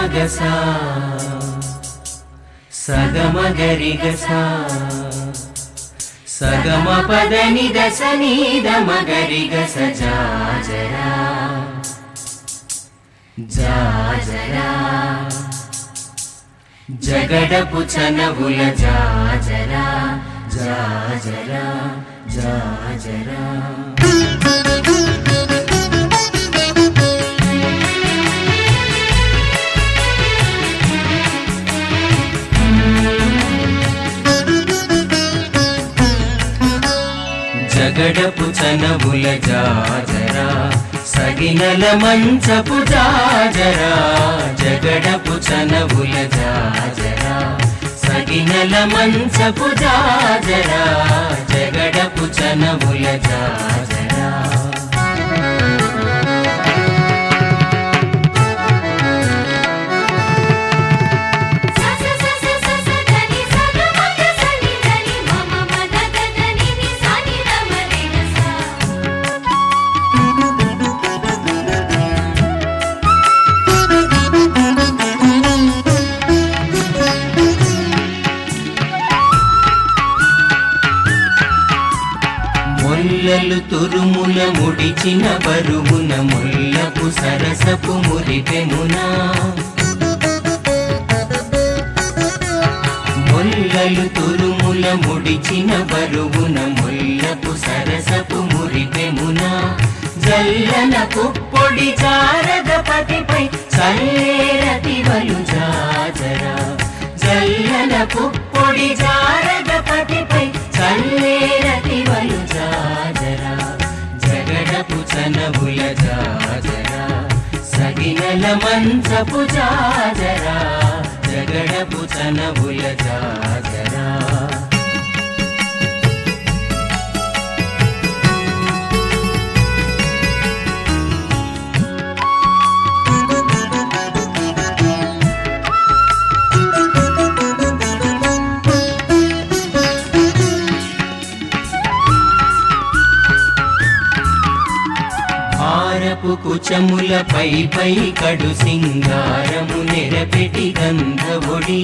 మగసా సగమగరిగసా సగమ పదని దశ నీద మగరిగస జాజరా జాజరా జగడపు చనవుల జాజరా జాజరా జాజరా జగడపు చనవుల జాజరా సగినల మంచపు జాజరా జగడపు చనవుల జాజరా సగినల మంచపు జాజరా జగడపు చనవుల జాజరా ముల్లలు తురుముల ముడిచిన బరువున ముల్లపు సరసపు మురిపెమునా ముల్లలు తురుముల ముడిచిన బరువున ముల్లపు సరసపు మురిపెమునా జల్లన పుప్పొడి జారదపతిపై చల్లేరతివలు జాజరా జల్లన పుప్పొడి జారదపతిపై చల్లేరతివలు జాజరా జగడపు చనవుల జాజరా సగినల మంచపు జాజరా జగడపు చనవుల జాజరా హారపు కుచముల పై పై కడు సింగారము నెరపెటి గంధవొడి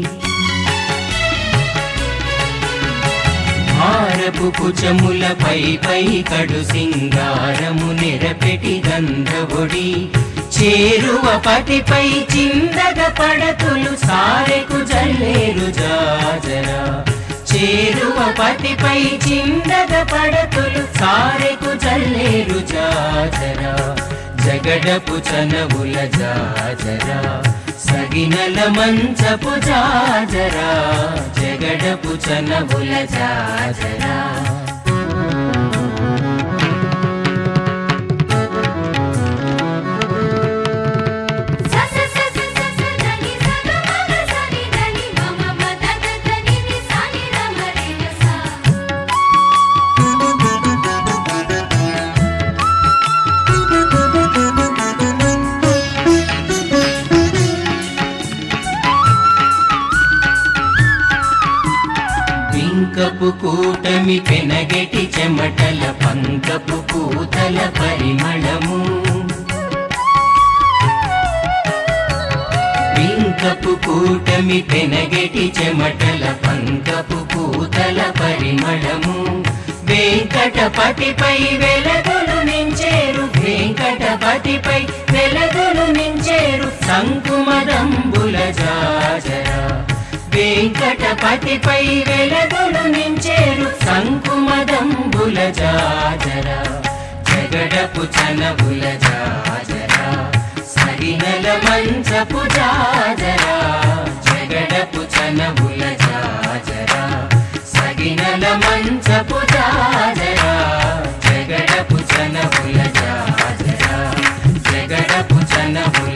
హారపు కుచముల పై పై కడు సింగారము నెరపెటి గంధవొడి చేరువ పటిపై చిందగ పడతులు సారెకు జల్లేరు జాజరా చేరువ పటిపై చిందగ పడతులు సారెకు జల్లేరు జాజరా జగడపు చనవుల జాజరా సగినల మంచపు జాజరా జగడపు చనవుల జాజరా పంకపు కూటమి పెనగెటి చెమటల పంకపు పూతల పరిమళము పంకపు కూటమి పెనగెటి చెమటల పంకపు పూతల పరిమళము వెంకటపతిపై వెలగొలు నించేరు వెంకటపతిపై వెలగొలు నించేరు సంకుమదంబుల జాజరా వెంకటపతిపై వెలగొలు నించేరు సంకుమదంబుల జాజరా జగడపు చనవుల జాజరా సగినల మంచపు జాజరా జగడపు చనవుల జాజరా సగినల మంచపు జాజరా జగడపు చనవుల జాజరా జగడపు చనవుల